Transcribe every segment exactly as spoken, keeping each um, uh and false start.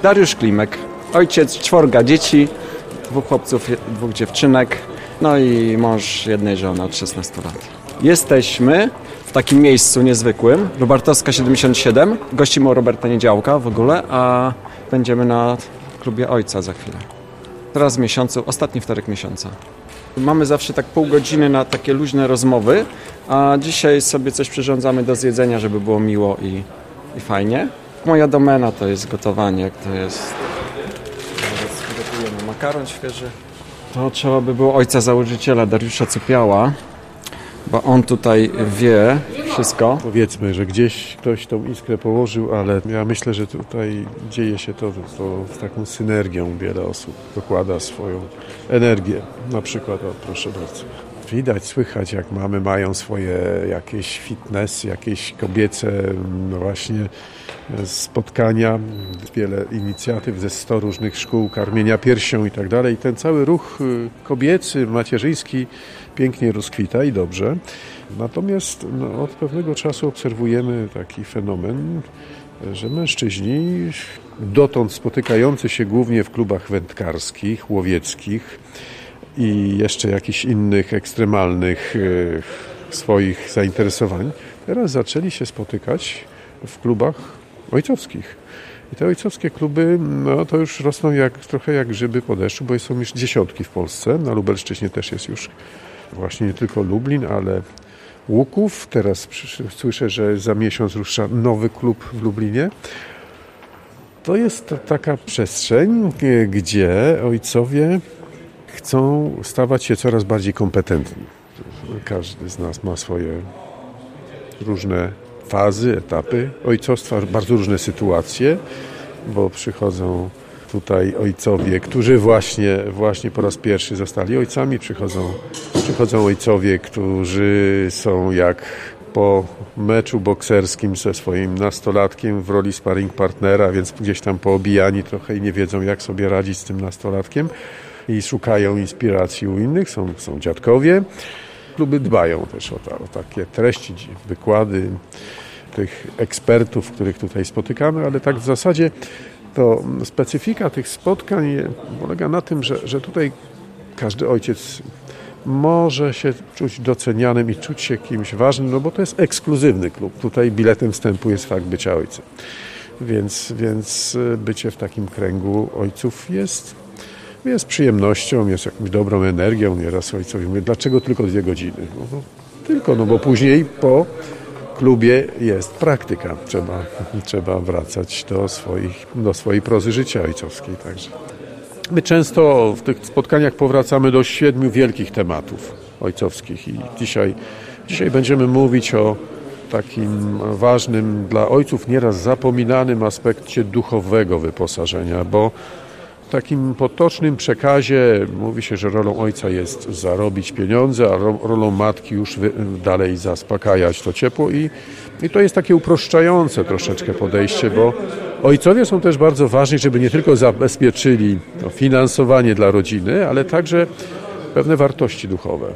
Dariusz Klimek, ojciec czworga dzieci, dwóch chłopców, dwóch dziewczynek, no i mąż jednej żony od szesnastu lat. Jesteśmy w takim miejscu niezwykłym, Lubartowska siedemdziesiąt siedem. Gościmy u Roberta Niedziałka w ogóle, a będziemy na klubie ojca za chwilę. Teraz w miesiącu, ostatni wtorek miesiąca. Mamy zawsze tak pół godziny na takie luźne rozmowy, a dzisiaj sobie coś przyrządzamy do zjedzenia, żeby było miło i, i fajnie. Moja domena to jest gotowanie, to jest... Teraz gotujemy makaron świeży. To trzeba by było ojca założyciela Dariusza Cupiała, bo on tutaj wie wszystko. Powiedzmy, że gdzieś ktoś tą iskrę położył, ale ja myślę, że tutaj dzieje się to, to z taką synergią. Wiele osób dokłada swoją energię. Na przykład, o, proszę bardzo. Widać, słychać, jak mamy mają swoje jakieś fitness, jakieś kobiece no właśnie spotkania, wiele inicjatyw ze sto różnych szkół karmienia piersią i tak dalej. I ten cały ruch kobiecy, macierzyński pięknie rozkwita i dobrze. Natomiast no, od pewnego czasu obserwujemy taki fenomen, że mężczyźni dotąd spotykający się głównie w klubach wędkarskich, łowieckich i jeszcze jakichś innych ekstremalnych swoich zainteresowań, teraz zaczęli się spotykać w klubach ojcowskich. I te ojcowskie kluby, no to już rosną jak, trochę jak grzyby po deszczu, bo są już dziesiątki w Polsce. Na Lubelszczyźnie też jest już właśnie nie tylko Lublin, ale Łuków. Teraz słyszę, że za miesiąc rusza nowy klub w Lublinie. To jest taka przestrzeń, gdzie ojcowie chcą stawać się coraz bardziej kompetentni. Każdy z nas ma swoje różne fazy, etapy ojcostwa, bardzo różne sytuacje, bo przychodzą tutaj ojcowie, którzy właśnie, właśnie po raz pierwszy zostali ojcami, przychodzą, przychodzą ojcowie, którzy są jak po meczu bokserskim ze swoim nastolatkiem w roli sparring partnera, więc gdzieś tam poobijani trochę i nie wiedzą, jak sobie radzić z tym nastolatkiem i szukają inspiracji u innych. Są, są dziadkowie. Kluby dbają też o, ta, o takie treści, wykłady tych ekspertów, których tutaj spotykamy, ale tak w zasadzie to specyfika tych spotkań polega na tym, że, że tutaj każdy ojciec może się czuć docenianym i czuć się kimś ważnym, no bo to jest ekskluzywny klub. Tutaj biletem wstępu jest fakt bycia ojcem. Więc, więc bycie w takim kręgu ojców jest, jest przyjemnością, jest jakąś dobrą energią. Nieraz ojcowie mówią, dlaczego tylko dwie godziny? No, no, tylko, no bo później po klubie jest praktyka. Trzeba, trzeba wracać do, swoich, do swojej prozy życia ojcowskiej. Także. My często w tych spotkaniach powracamy do siedmiu wielkich tematów ojcowskich i dzisiaj, dzisiaj będziemy mówić o takim ważnym dla ojców nieraz zapominanym aspekcie duchowego wyposażenia, bo w takim potocznym przekazie mówi się, że rolą ojca jest zarobić pieniądze, a rolą matki już dalej zaspokajać to ciepło i, i to jest takie uproszczające troszeczkę podejście, bo ojcowie są też bardzo ważni, żeby nie tylko zabezpieczyli to finansowanie dla rodziny, ale także pewne wartości duchowe.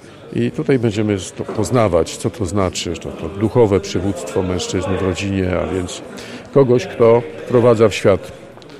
I tutaj będziemy to poznawać, co to znaczy, to, to duchowe przywództwo mężczyzny w rodzinie, a więc kogoś, kto wprowadza w świat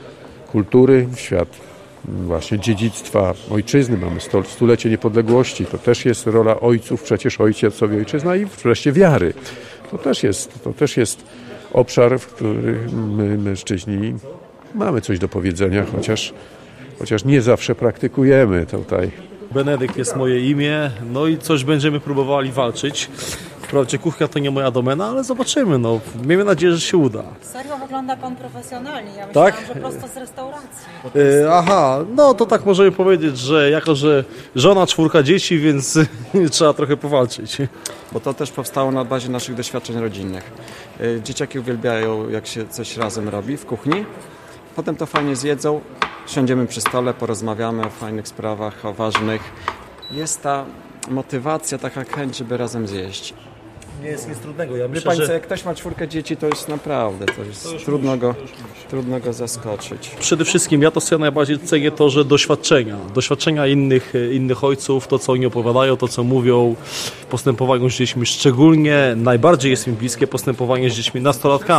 kultury, w świat właśnie dziedzictwa ojczyzny. Mamy sto, stulecie niepodległości. To też jest rola ojców, przecież ojciec sobie ojczyzna i wreszcie wiary. To też jest, to też jest obszar, w którym my, mężczyźni, mamy coś do powiedzenia, chociaż, chociaż nie zawsze praktykujemy tutaj. Benedykt jest moje imię, no i coś będziemy próbowali walczyć. Wprawdzie kuchnia to nie moja domena, ale zobaczymy, no. Miejmy nadzieję, że się uda. Serio wygląda pan profesjonalnie, ja myślałam, tak? że prosto z restauracji. Yy, aha, no to tak możemy powiedzieć, że jako, że żona, czwórka dzieci, więc trzeba trochę powalczyć. Bo to też powstało na bazie naszych doświadczeń rodzinnych. Dzieciaki uwielbiają, jak się coś razem robi w kuchni. Potem to fajnie zjedzą, siądziemy przy stole, porozmawiamy o fajnych sprawach, o ważnych. Jest ta motywacja, taka chęć, żeby razem zjeść. Nie jest nic trudnego. Ja Wie myślę, Państwo, że jak ktoś ma czwórkę dzieci, to jest naprawdę, to jest to trudno, musi, go, trudno go zaskoczyć. Przede wszystkim ja to sobie najbardziej cenię to, że doświadczenia, doświadczenia innych, innych ojców, to co oni opowiadają, to co mówią, postępowanie z dziećmi, szczególnie najbardziej jest mi bliskie postępowanie z dziećmi nastolatkami.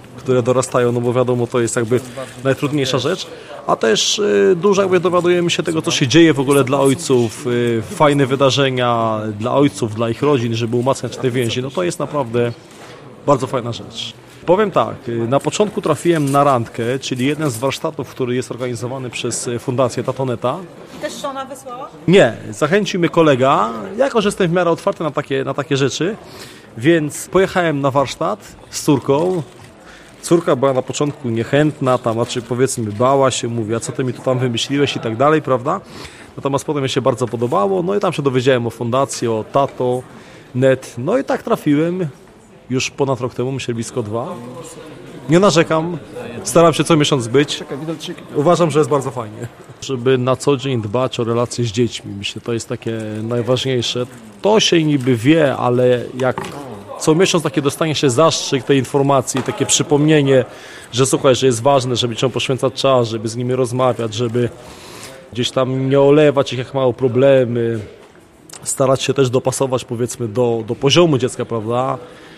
które dorastają, no bo wiadomo, to jest jakby najtrudniejsza rzecz, a też y, dużo jakby dowiadujemy się tego, co się dzieje w ogóle dla ojców, y, fajne wydarzenia dla ojców, dla ich rodzin, żeby umacniać te więzi, no to jest naprawdę bardzo fajna rzecz. Powiem tak, na początku trafiłem na randkę, czyli jeden z warsztatów, który jest organizowany przez Fundację Tatoneta. Też żona wysłała? Nie, zachęcił mnie kolega, jako że jestem w miarę otwarty na takie, na takie rzeczy, więc pojechałem na warsztat z córką. Córka była na początku niechętna, tam, znaczy powiedzmy bała się, mówi, a co ty mi tu tam wymyśliłeś i tak dalej, prawda? Natomiast potem mi się bardzo podobało, no i tam się dowiedziałem o fundacji, o Tato, net, no i tak trafiłem. Już ponad rok temu, myślę blisko dwa. Nie narzekam, staram się co miesiąc być. Uważam, że jest bardzo fajnie. Żeby na co dzień dbać o relacje z dziećmi, myślę, to jest takie najważniejsze. To się niby wie, ale jak co miesiąc takie dostanie się zastrzyk tej informacji, takie przypomnienie, że słuchaj, że jest ważne, żeby cię poświęcać czas, żeby z nimi rozmawiać, żeby gdzieś tam nie olewać ich jak mało problemy, starać się też dopasować powiedzmy do, do poziomu dziecka, prawda?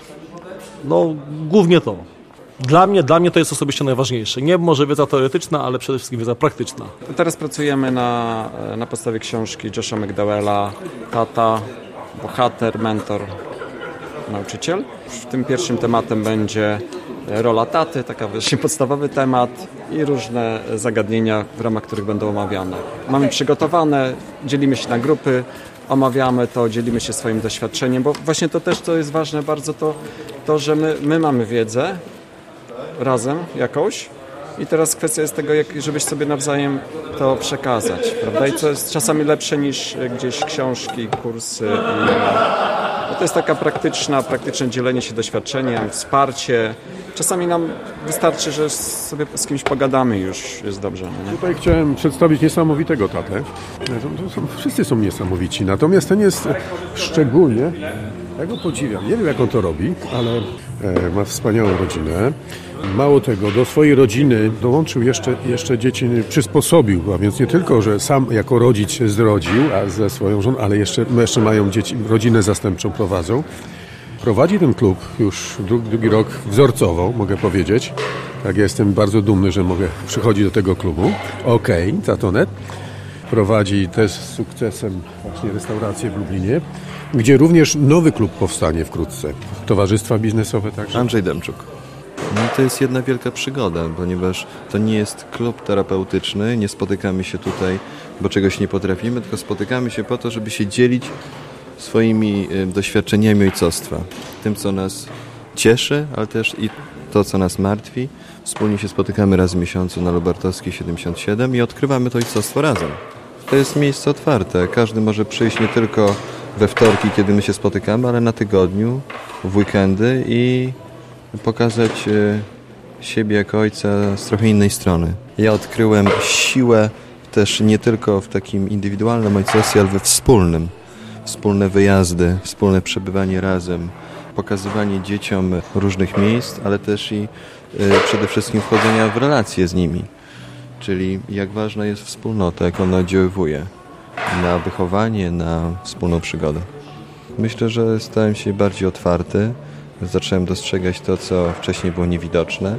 No, głównie to. Dla mnie, dla mnie to jest osobiście najważniejsze. Nie może wiedza teoretyczna, ale przede wszystkim wiedza praktyczna. Teraz pracujemy na, na podstawie książki Josha McDowella, Tata, bohater, mentor, nauczyciel. Tym pierwszym tematem będzie rola taty, taka właśnie podstawowy temat i różne zagadnienia, w ramach których będą omawiane. Mamy przygotowane, dzielimy się na grupy, omawiamy to, dzielimy się swoim doświadczeniem, bo właśnie to też, co jest ważne bardzo, to, to że my, my mamy wiedzę razem jakąś i teraz kwestia jest tego, jak, żebyś sobie nawzajem to przekazać, prawda? I co jest czasami lepsze niż gdzieś książki, kursy. I, no to jest taka praktyczna, praktyczne dzielenie się doświadczeniem, wsparcie. Czasami nam wystarczy, że sobie z kimś pogadamy, już jest dobrze. Nie? Tutaj chciałem przedstawić niesamowitego tatę. To, to są, wszyscy są niesamowici, natomiast ten jest szczególnie, ja go podziwiam. Nie wiem, jak on to robi, ale e, ma wspaniałą rodzinę. Mało tego, do swojej rodziny dołączył jeszcze, jeszcze dzieci, przysposobił, a więc nie tylko, że sam jako rodzic się zrodził a ze swoją żoną, ale jeszcze, jeszcze mają dzieci, rodzinę zastępczą prowadzą. Prowadzi ten klub już drugi, drugi rok wzorcowo, mogę powiedzieć. Tak, ja jestem bardzo dumny, że mogę przychodzić do tego klubu. Okej, okay, Tatonet. Prowadzi też z sukcesem właśnie restaurację w Lublinie, gdzie również nowy klub powstanie wkrótce. Towarzystwa biznesowe także. Andrzej Demczuk. No to jest jedna wielka przygoda, ponieważ to nie jest klub terapeutyczny, nie spotykamy się tutaj, bo czegoś nie potrafimy, tylko spotykamy się po to, żeby się dzielić swoimi doświadczeniami ojcostwa. Tym, co nas cieszy, ale też i to, co nas martwi. Wspólnie się spotykamy raz w miesiącu na Lubartowskiej siedemdziesiąt siedem i odkrywamy to ojcostwo razem. To jest miejsce otwarte. Każdy może przyjść nie tylko we wtorki, kiedy my się spotykamy, ale na tygodniu, w weekendy i pokazać siebie jako ojca z trochę innej strony. Ja odkryłem siłę też nie tylko w takim indywidualnym ojcostwie, ale we wspólnym. Wspólne wyjazdy, wspólne przebywanie razem, pokazywanie dzieciom różnych miejsc, ale też i y, przede wszystkim wchodzenia w relacje z nimi. Czyli jak ważna jest wspólnota, jak ona oddziaływuje na wychowanie, na wspólną przygodę. Myślę, że stałem się bardziej otwarty, zacząłem dostrzegać to, co wcześniej było niewidoczne.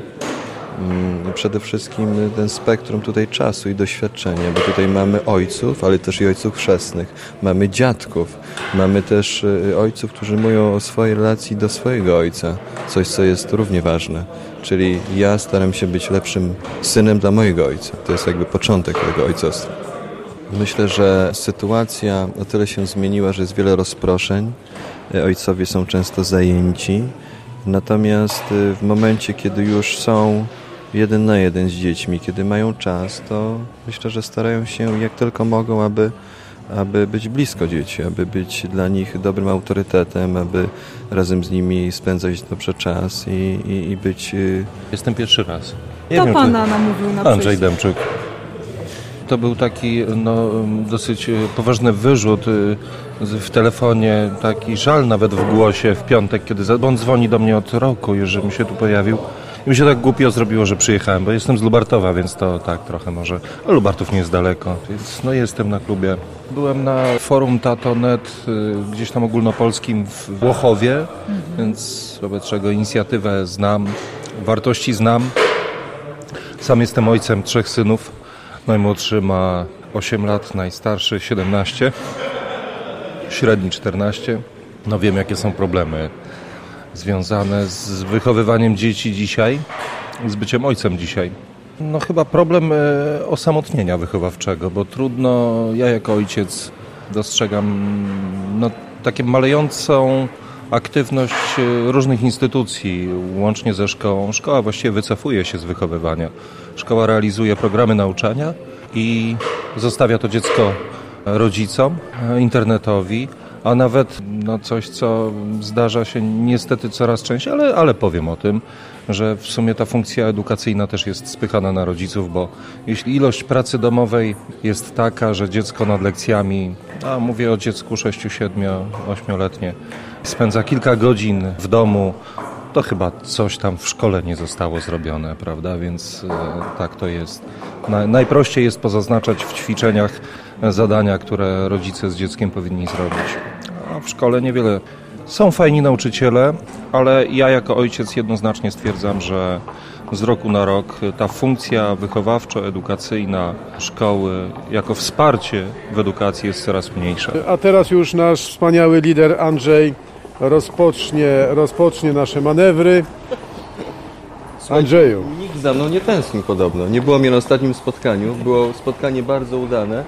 Przede wszystkim ten spektrum tutaj czasu i doświadczenia, bo tutaj mamy ojców, ale też i ojców chrzestnych, mamy dziadków, mamy też ojców, którzy mówią o swojej relacji do swojego ojca, coś, co jest równie ważne, czyli ja staram się być lepszym synem dla mojego ojca, to jest jakby początek tego ojcostwa. Myślę, że sytuacja o tyle się zmieniła, że jest wiele rozproszeń, ojcowie są często zajęci, natomiast w momencie, kiedy już są jeden na jeden z dziećmi, kiedy mają czas, to myślę, że starają się jak tylko mogą, aby, aby być blisko dzieci, aby być dla nich dobrym autorytetem, aby razem z nimi spędzać dobrze czas i, i, i być... Jestem pierwszy raz. Nie to wiem, pana namówił na Andrzej Demczuk. To był taki no, dosyć poważny wyrzut w telefonie, taki żal nawet w głosie w piątek, kiedy bo on dzwoni do mnie od roku już, że mi się tu pojawił. I mi się tak głupio zrobiło, że przyjechałem, bo jestem z Lubartowa, więc to tak trochę może, a Lubartów nie jest daleko, więc no jestem na klubie. Byłem na forum Tatonet gdzieś tam ogólnopolskim w Włochowie, mhm. więc wobec czego inicjatywę znam. Wartości znam. Sam jestem ojcem trzech synów. Najmłodszy ma osiem lat, najstarszy siedemnaście, średni czternaście. No wiem, jakie są problemy związane z wychowywaniem dzieci dzisiaj, z byciem ojcem dzisiaj. No chyba problem e, osamotnienia wychowawczego, bo trudno, ja jako ojciec dostrzegam no, takie malejącą aktywność różnych instytucji, łącznie ze szkołą. Szkoła właściwie wycofuje się z wychowywania. Szkoła realizuje programy nauczania i zostawia to dziecko rodzicom, internetowi, a nawet no, coś, co zdarza się niestety coraz częściej, ale, ale powiem o tym, że w sumie ta funkcja edukacyjna też jest spychana na rodziców, bo jeśli ilość pracy domowej jest taka, że dziecko nad lekcjami, a mówię o dziecku sześciu, siedmiu, ośmioletnie, spędza kilka godzin w domu, to chyba coś tam w szkole nie zostało zrobione, prawda? Więc e, tak to jest. Na, najprościej jest pozaznaczać w ćwiczeniach zadania, które rodzice z dzieckiem powinni zrobić. A w szkole niewiele. Są fajni nauczyciele, ale ja jako ojciec jednoznacznie stwierdzam, że z roku na rok ta funkcja wychowawczo-edukacyjna szkoły jako wsparcie w edukacji jest coraz mniejsza. A teraz już nasz wspaniały lider Andrzej rozpocznie, rozpocznie nasze manewry. Andrzeju. Nikt za mną nie tęsknił podobno. Nie było mnie na ostatnim spotkaniu. Było spotkanie bardzo udane.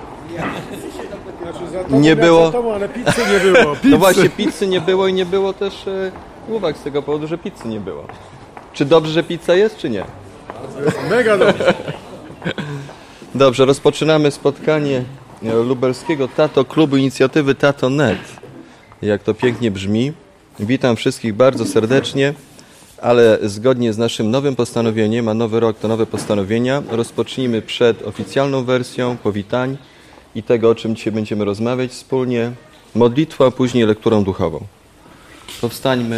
Nie było. Ale pizzy nie było. Pizzy. No właśnie, pizzy nie było i nie było też e, uwag z tego powodu, że pizzy nie było. Czy dobrze, że pizza jest, czy nie? Mega dobrze. Dobrze, rozpoczynamy spotkanie lubelskiego Tato Klubu Inicjatywy Tato kropka net. Jak to pięknie brzmi. Witam wszystkich bardzo serdecznie, ale zgodnie z naszym nowym postanowieniem, a nowy rok to nowe postanowienia, rozpocznijmy przed oficjalną wersją powitań i tego, o czym dzisiaj będziemy rozmawiać wspólnie, modlitwą, a później lekturą duchową. Powstańmy.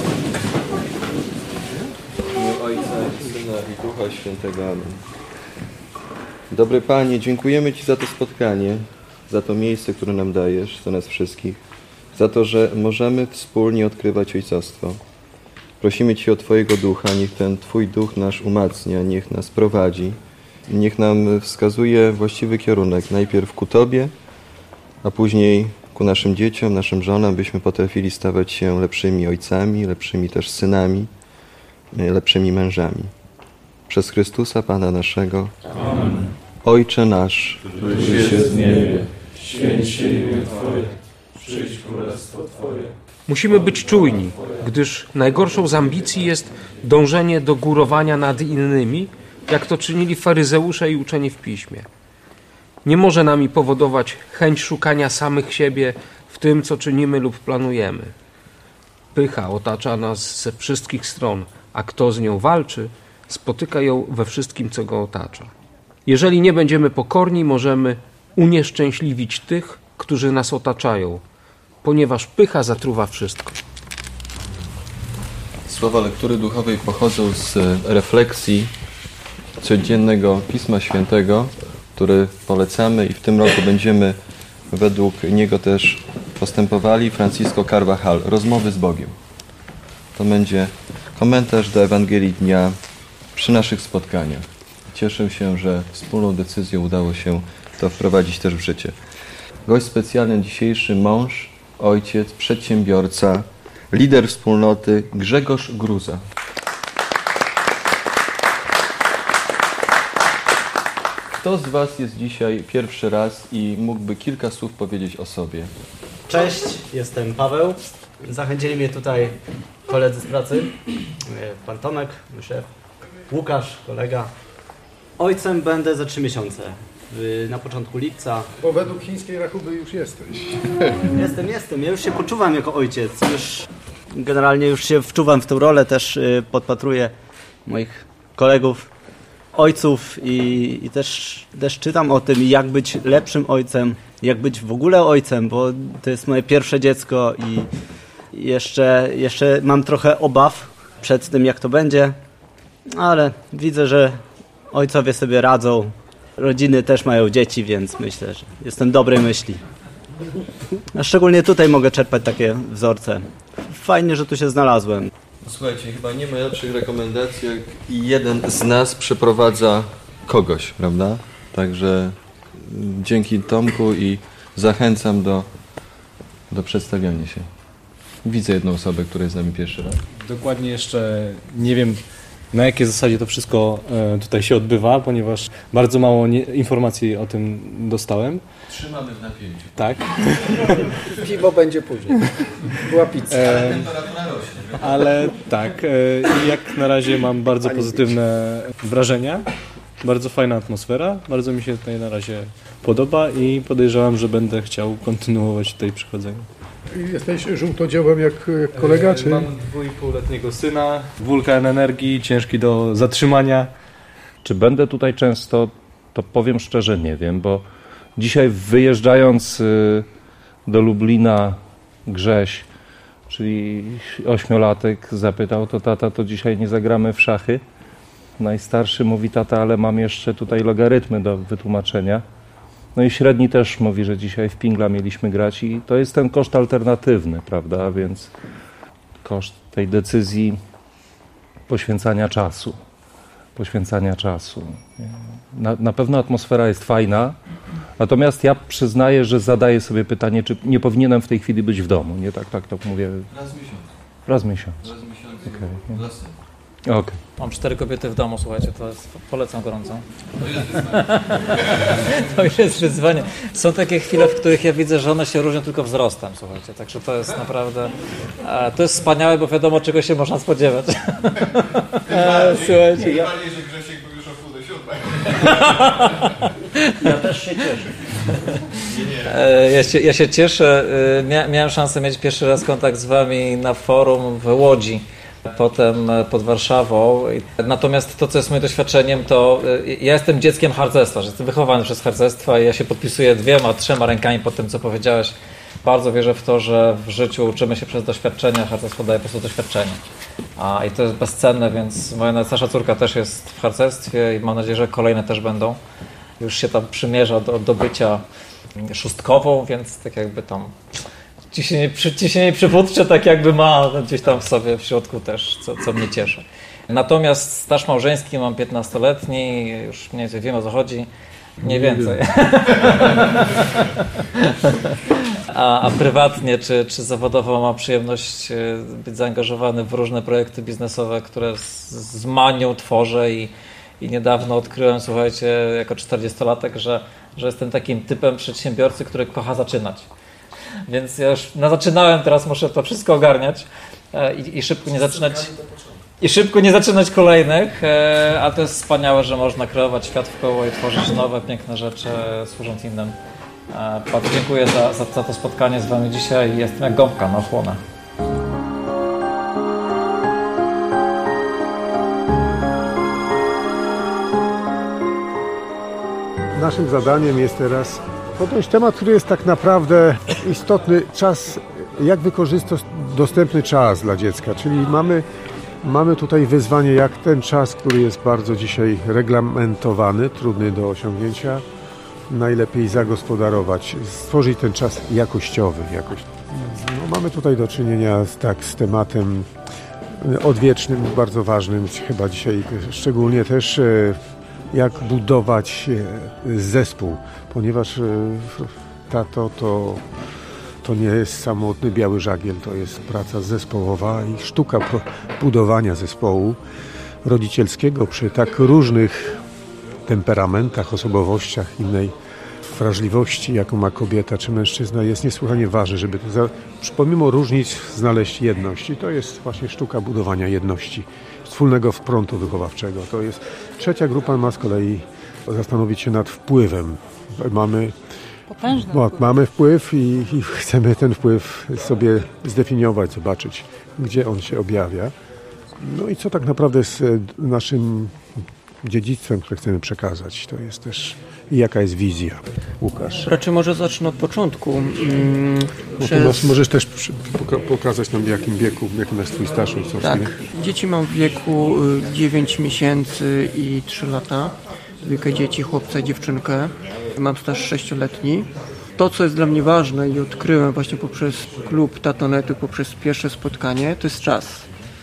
W imię Ojca, Syna i Ducha Świętego. Amen. Dobry Panie, dziękujemy Ci za to spotkanie, za to miejsce, które nam dajesz, za nas wszystkich, za to, że możemy wspólnie odkrywać ojcostwo. Prosimy Cię o Twojego Ducha, niech ten Twój Duch nas umacnia, niech nas prowadzi, niech nam wskazuje właściwy kierunek, najpierw ku Tobie, a później ku naszym dzieciom, naszym żonam, byśmy potrafili stawać się lepszymi ojcami, lepszymi też synami, lepszymi mężami. Przez Chrystusa Pana naszego. Amen. Ojcze nasz, któryś jest w niebie, święć się imię Twoje, przyjdź królestwo Twoje. Musimy być czujni, gdyż najgorszą z ambicji jest dążenie do górowania nad innymi, jak to czynili faryzeusze i uczeni w Piśmie. Nie może nami powodować chęć szukania samych siebie w tym, co czynimy lub planujemy. Pycha otacza nas ze wszystkich stron, a kto z nią walczy, spotyka ją we wszystkim, co go otacza. Jeżeli nie będziemy pokorni, możemy unieszczęśliwić tych, którzy nas otaczają, ponieważ pycha zatruwa wszystko. Słowa lektury duchowej pochodzą z refleksji codziennego Pisma Świętego, który polecamy i w tym roku będziemy według niego też postępowali. Francisco Carvajal, Rozmowy z Bogiem. To będzie komentarz do Ewangelii Dnia przy naszych spotkaniach. Cieszę się, że wspólną decyzją udało się to wprowadzić też w życie. Gość specjalny dzisiejszy, mąż, ojciec, przedsiębiorca, lider wspólnoty Grzegorz Gruza. Kto z Was jest dzisiaj pierwszy raz i mógłby kilka słów powiedzieć o sobie? Cześć, jestem Paweł. Zachęcili mnie tutaj koledzy z pracy. Pan Tomek, mój szef. Łukasz, kolega. Ojcem będę za trzy miesiące. Na początku lipca. Bo według chińskiej rachuby już jesteś. Jestem, jestem. Ja już się poczuwam jako ojciec. Już generalnie już się wczuwam w tę rolę. Też podpatruję moich kolegów, ojców i, i też, też czytam o tym, jak być lepszym ojcem, jak być w ogóle ojcem, bo to jest moje pierwsze dziecko i jeszcze, jeszcze mam trochę obaw przed tym, jak to będzie, ale widzę, że ojcowie sobie radzą, rodziny też mają dzieci, więc myślę, że jestem dobrej myśli. A szczególnie tutaj mogę czerpać takie wzorce. Fajnie, że tu się znalazłem. Słuchajcie, chyba nie ma lepszych rekomendacji, jak jeden z nas przeprowadza kogoś, prawda? Także dzięki Tomku i zachęcam do, do przedstawiania się. Widzę jedną osobę, która jest z nami pierwszy raz. Dokładnie jeszcze nie wiem, na jakiej zasadzie to wszystko tutaj się odbywa, ponieważ bardzo mało nie, informacji o tym dostałem. Trzymamy w napięciu. Tak. Piwo będzie później. Była pizza. Ale temperatura rośnie. Ale tak, jak na razie mam bardzo pozytywne wrażenia. Bardzo fajna atmosfera, bardzo mi się tutaj na razie podoba i podejrzewam, że będę chciał kontynuować tutaj przychodzenie. Jesteś żółtodziołem jak kolega, czy? Mam dwuipółletniego syna, wulkan energii, ciężki do zatrzymania. Czy będę tutaj często, to powiem szczerze, nie wiem, bo dzisiaj wyjeżdżając do Lublina Grześ, czyli ośmiolatek, zapytał, to tata, to dzisiaj nie zagramy w szachy? Najstarszy mówi, tata, ale mam jeszcze tutaj logarytmy do wytłumaczenia. No i średni też mówi, że dzisiaj w pingla mieliśmy grać i to jest ten koszt alternatywny, prawda, więc koszt tej decyzji poświęcania czasu, poświęcania czasu. Na, na pewno atmosfera jest fajna, natomiast ja przyznaję, że zadaję sobie pytanie, czy nie powinienem w tej chwili być w domu, nie? Tak, tak, tak mówię. Raz w miesiącu. Raz w miesiąc. Raz w miesiącu. Okay. Dla syna. Okay. Mam cztery kobiety w domu, słuchajcie, to jest, polecam gorąco. To jest wyzwanie. Są takie chwile, w których ja widzę, że one się różnią tylko wzrostem, słuchajcie, także to jest naprawdę, to jest wspaniałe, bo wiadomo, czego się można spodziewać. Słuchajcie, ja... że Grzesiek był już o pół do siódmej. Ja też się cieszę. Ja się, ja się cieszę, Mia, miałem szansę mieć pierwszy raz kontakt z wami na forum w Łodzi. Potem pod Warszawą. Natomiast to, co jest moim doświadczeniem, to ja jestem dzieckiem harcerstwa, że jestem wychowany przez harcerstwa i ja się podpisuję dwiema, trzema rękami pod tym, co powiedziałeś. Bardzo wierzę w to, że w życiu uczymy się przez doświadczenia, harcerstwo daje po prostu doświadczenie. A, I to jest bezcenne, więc moja najstarsza córka też jest w harcerstwie i mam nadzieję, że kolejne też będą. Już się tam przymierza do, do bycia szóstkową, więc tak jakby tam... Ciśnienie, ciśnienie przywódcze tak jakby ma gdzieś tam w sobie w środku też, co, co mnie cieszy. Natomiast staż małżeński mam piętnastoletni, już mniej więcej wiem, o co chodzi, mniej więcej. A, a prywatnie czy, czy zawodowo mam przyjemność być zaangażowany w różne projekty biznesowe, które z, z manią tworzę i, i niedawno odkryłem, słuchajcie, jako czterdziestolatek, że, że jestem takim typem przedsiębiorcy, który kocha zaczynać. Więc ja już no, zaczynałem, teraz muszę to wszystko ogarniać i, i szybko nie zaczynać i szybko nie zaczynać kolejnych, a to jest wspaniałe, że można kreować świat w koło i tworzyć nowe, piękne rzeczy, służąc innym. Bardzo dziękuję za, za, za to spotkanie z wami dzisiaj. Jestem jak gąbka na ochłonę. Naszym zadaniem jest teraz podjąć temat, który jest tak naprawdę istotny, czas, jak wykorzystać dostępny czas dla dziecka, czyli mamy, mamy tutaj wyzwanie, jak ten czas, który jest bardzo dzisiaj reglamentowany, trudny do osiągnięcia, najlepiej zagospodarować, stworzyć ten czas jakościowy. Jakoś. No, mamy tutaj do czynienia z, tak, z tematem odwiecznym, bardzo ważnym, chyba dzisiaj szczególnie też jak budować zespół, ponieważ tato to, to nie jest samotny biały żagiel, to jest praca zespołowa i sztuka budowania zespołu rodzicielskiego przy tak różnych temperamentach, osobowościach, innej wrażliwości, jaką ma kobieta czy mężczyzna, jest niesłychanie ważne, żeby to za, pomimo różnic znaleźć jedność. I to jest właśnie sztuka budowania jedności, wspólnego frontu wychowawczego. To jest trzecia grupa ma z kolei zastanowić się nad wpływem. Mamy, no, mamy wpływ i, i chcemy ten wpływ sobie zdefiniować, zobaczyć, gdzie on się objawia. No i co tak naprawdę jest naszym dziedzictwem, które chcemy przekazać. To jest też i jaka jest wizja. Łukasz. Raczej może zacznę od początku. Hmm, przez... Możesz też pokazać nam w jakim wieku, jaki jest twój staż ojcowski. Tak, dzieci mam w wieku dziewięć miesięcy i trzy lata. Dwójkę dzieci, chłopca i dziewczynkę. Mam staż sześcioletni. To, co jest dla mnie ważne i odkryłem właśnie poprzez klub Tatonetu, poprzez pierwsze spotkanie, to jest czas.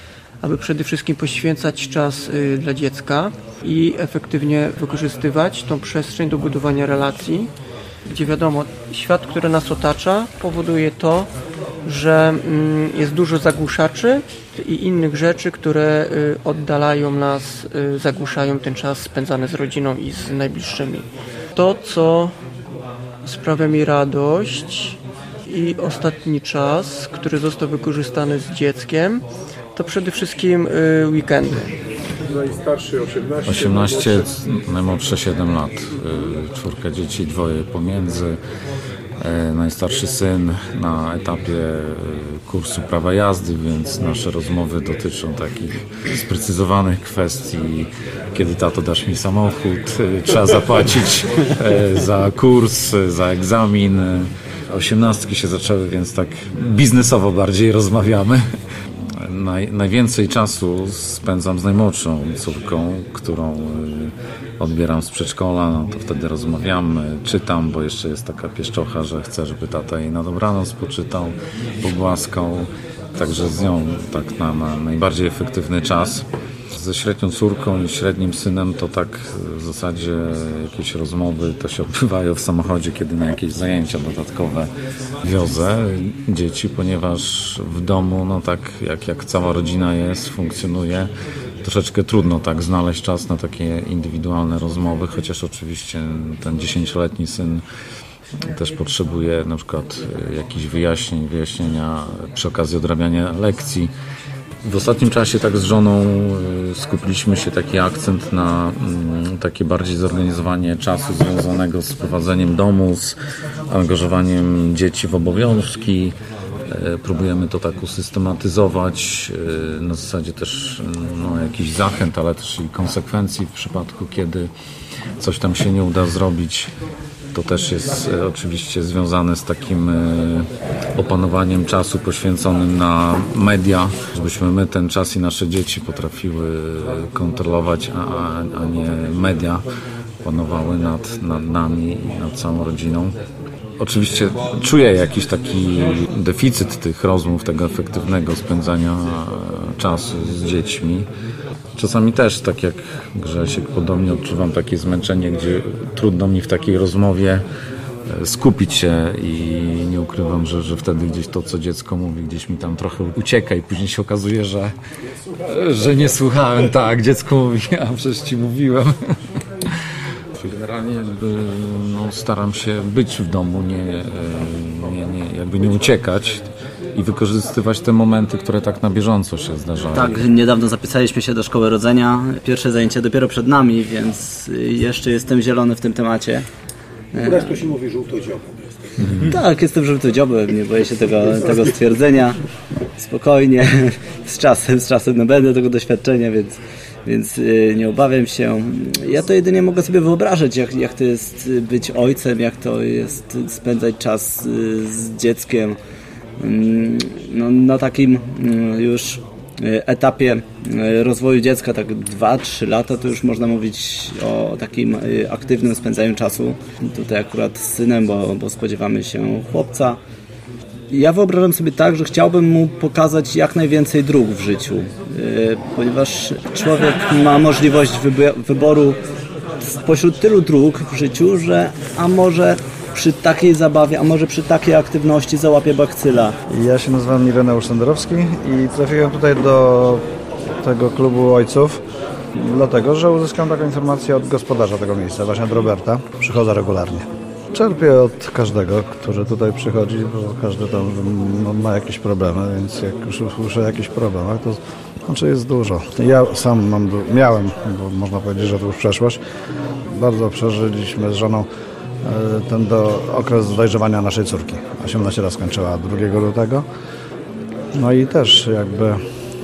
aby przede wszystkim poświęcać czas y, dla dziecka i efektywnie wykorzystywać tą przestrzeń do budowania relacji, gdzie wiadomo, świat, który nas otacza, powoduje to, że mm, jest dużo zagłuszaczy i innych rzeczy, które y, oddalają nas, y, zagłuszają ten czas spędzany z rodziną i z najbliższymi. To, co sprawia mi radość i ostatni czas, który został wykorzystany z dzieckiem, to przede wszystkim y, weekendy. Najstarszy osiemnaście. osiemnaście, najmłodsze siedem lat. Y, czwórka dzieci, dwoje pomiędzy. Y, najstarszy syn na etapie y, kursu prawa jazdy, więc nasze rozmowy dotyczą takich sprecyzowanych kwestii. Kiedy tato dasz mi samochód, y, trzeba zapłacić y, za kurs, y, za egzamin. Osiemnastki się zaczęły, więc tak biznesowo bardziej rozmawiamy. Naj, najwięcej czasu spędzam z najmłodszą córką, którą y, odbieram z przedszkola, no to wtedy rozmawiamy, czytam, bo jeszcze jest taka pieszczocha, że chce, żeby tata jej na dobranoc poczytał, pogłaskał, także z nią tak na, na najbardziej efektywny czas. Ze średnią córką i średnim synem to tak w zasadzie jakieś rozmowy to się odbywają w samochodzie, kiedy na jakieś zajęcia dodatkowe wiozę dzieci, ponieważ w domu, no tak jak, jak cała rodzina jest, funkcjonuje, troszeczkę trudno tak znaleźć czas na takie indywidualne rozmowy, chociaż oczywiście ten dziesięcioletni syn też potrzebuje na przykład jakichś wyjaśnień, wyjaśnienia przy okazji odrabiania lekcji. W ostatnim czasie tak z żoną skupiliśmy się taki akcent na takie bardziej zorganizowanie czasu związanego z prowadzeniem domu, z angażowaniem dzieci w obowiązki. Próbujemy to tak usystematyzować na zasadzie też no, jakichś zachęt, ale też i konsekwencji w przypadku, kiedy coś tam się nie uda zrobić. To też jest oczywiście związane z takim opanowaniem czasu poświęconym na media, żebyśmy my ten czas i nasze dzieci potrafiły kontrolować, a, a nie media panowały nad, nad nami i nad całą rodziną. Oczywiście czuję jakiś taki deficyt tych rozmów, tego efektywnego spędzania czasu z dziećmi. Czasami też, tak jak Grzesiek, podobnie odczuwam takie zmęczenie, gdzie trudno mi w takiej rozmowie skupić się i nie ukrywam, że, że wtedy gdzieś to, co dziecko mówi, gdzieś mi tam trochę ucieka i później się okazuje, że, że nie słuchałem. Tak, dziecko mówi, a przecież ci mówiłem. Generalnie jakby, no, staram się być w domu, nie, nie, nie, jakby nie uciekać i wykorzystywać te momenty, które tak na bieżąco się zdarzają. Tak, niedawno zapisaliśmy się do Szkoły Rodzenia. Pierwsze zajęcie dopiero przed nami, więc jeszcze jestem zielony w tym temacie. U nas to się mówi żółtodziobem. Mhm. Tak, jestem żółtodziobem, nie boję się tego, tego stwierdzenia. Spokojnie, z czasem, z czasem nabędę tego doświadczenia, więc, więc nie obawiam się. Ja to jedynie mogę sobie wyobrazić, jak, jak to jest być ojcem, jak to jest spędzać czas z dzieckiem. No, na takim już etapie rozwoju dziecka, tak dwa trzy lata, to już można mówić o takim aktywnym spędzaniu czasu. Tutaj akurat z synem, bo, bo spodziewamy się chłopca. Ja wyobrażam sobie tak, że chciałbym mu pokazać jak najwięcej dróg w życiu, ponieważ człowiek ma możliwość wyboru spośród tylu dróg w życiu, że a może przy takiej zabawie, a może przy takiej aktywności załapie bakcyla. Ja się nazywam Ireneusz Senderowski i trafiłem tutaj do tego klubu ojców dlatego, że uzyskałem taką informację od gospodarza tego miejsca, właśnie od Roberta. Przychodzę regularnie. Czerpię od każdego, który tutaj przychodzi, bo każdy tam no, ma jakieś problemy, więc jak już usłyszę o jakichś problemach, to znaczy jest dużo. Ja sam mam, miałem, bo można powiedzieć, że to już przeszłość. Bardzo przeżyliśmy z żoną ten do, okres dojrzewania naszej córki. osiemnaście lat skończyła drugiego lutego. No i też jakby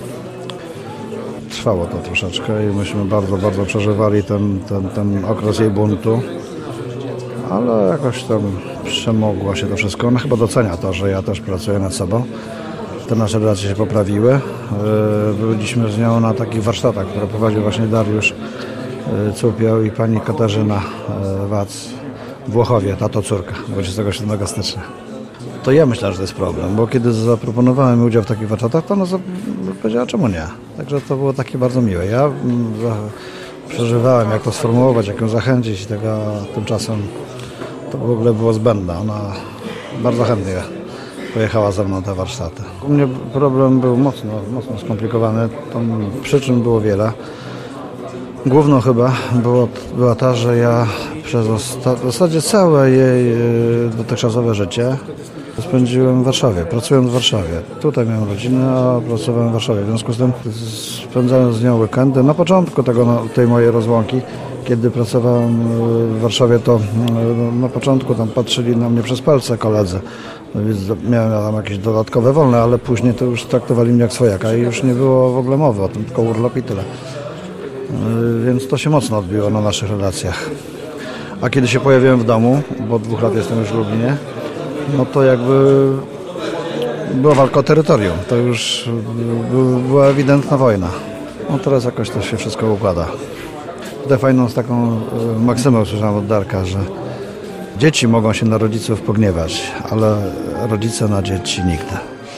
trwało to troszeczkę i myśmy bardzo, bardzo przeżywali ten, ten, ten okres jej buntu. Ale jakoś tam przemogło się to wszystko. Ona chyba docenia to, że ja też pracuję nad sobą. Te nasze relacje się poprawiły. Byliśmy z nią na takich warsztatach, które prowadził właśnie Dariusz Cupioł i pani Katarzyna Wac w Włochowie, tato córka, dwudziestego siódmego stycznia. To ja myślę, że to jest problem, bo kiedy zaproponowałem udział w takich warsztatach, to ona powiedziała, czemu nie. Także to było takie bardzo miłe. Ja mm, przeżywałem, jak to sformułować, jak ją zachęcić i tego tymczasem to w ogóle było zbędne. Ona bardzo chętnie pojechała ze mną na te warsztaty. U mnie problem był mocno, mocno skomplikowany, tam przyczyn było wiele. Główną chyba było, była ta, że ja przez osta- w zasadzie całe jej dotychczasowe życie spędziłem w Warszawie, pracując w Warszawie. Tutaj miałem rodzinę, a pracowałem w Warszawie. W związku z tym spędzałem z nią weekendy. Na początku tego, tej mojej rozłąki, kiedy pracowałem w Warszawie, to na początku tam patrzyli na mnie przez palce koledzy. No więc miałem tam jakieś dodatkowe wolne, ale później to już traktowali mnie jak swojaka i już nie było w ogóle mowy o tym, tylko urlop i tyle. Więc to się mocno odbiło na naszych relacjach. A kiedy się pojawiłem w domu, bo od dwóch lat jestem już w Lublinie, no to jakby była walka o terytorium. To już była ewidentna wojna. No teraz jakoś to się wszystko układa. Tutaj fajną z taką maksymę usłyszałem od Darka, że dzieci mogą się na rodziców pogniewać, ale rodzice na dzieci nigdy.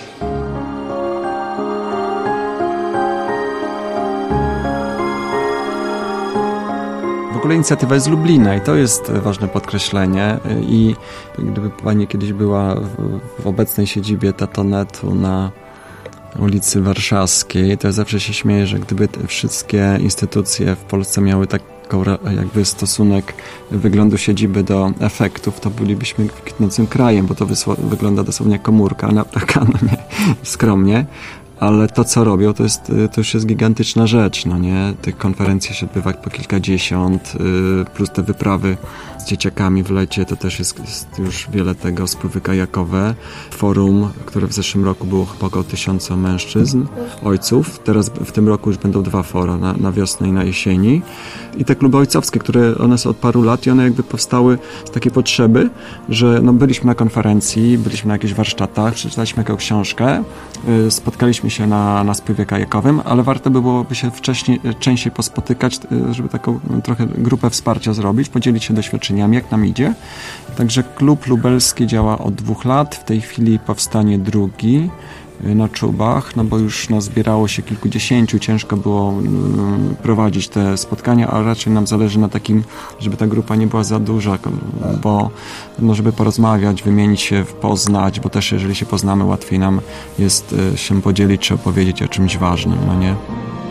W ogóle inicjatywa jest z Lublina i to jest ważne podkreślenie i gdyby pani kiedyś była w, w obecnej siedzibie Tatonetu na ulicy Warszawskiej, to ja zawsze się śmieję, że gdyby te wszystkie instytucje w Polsce miały taką jakby stosunek wyglądu siedziby do efektów, to bylibyśmy kwitnącym krajem, bo to wysło- wygląda dosłownie jak komórka, na, taka no nie, skromnie. Ale to, co robią, to, jest, to już jest gigantyczna rzecz, no nie? Tych konferencji się odbywa po kilkadziesiąt, plus te wyprawy z dzieciakami w lecie, to też jest, jest już wiele tego, spływy kajakowe. Forum, które w zeszłym roku było chyba około tysiąca mężczyzn, ojców. Teraz w tym roku już będą dwa fora, na, na wiosnę i na jesieni. I te kluby ojcowskie, które one są od paru lat i one jakby powstały z takiej potrzeby, że no byliśmy na konferencji, byliśmy na jakichś warsztatach, przeczytaliśmy jakąś książkę, spotkaliśmy się na, na spływie kajakowym, ale warto by byłoby się wcześniej, częściej pospotykać, żeby taką trochę grupę wsparcia zrobić, podzielić się doświadczeniami, jak nam idzie. Także klub lubelski działa od dwóch lat, w tej chwili powstanie drugi na Czubach, no bo już no, zbierało się kilkudziesięciu, ciężko było um, prowadzić te spotkania, ale raczej nam zależy na takim, żeby ta grupa nie była za duża, bo no, żeby porozmawiać, wymienić się, poznać, bo też jeżeli się poznamy, łatwiej nam jest y, się podzielić czy opowiedzieć o czymś ważnym, no nie?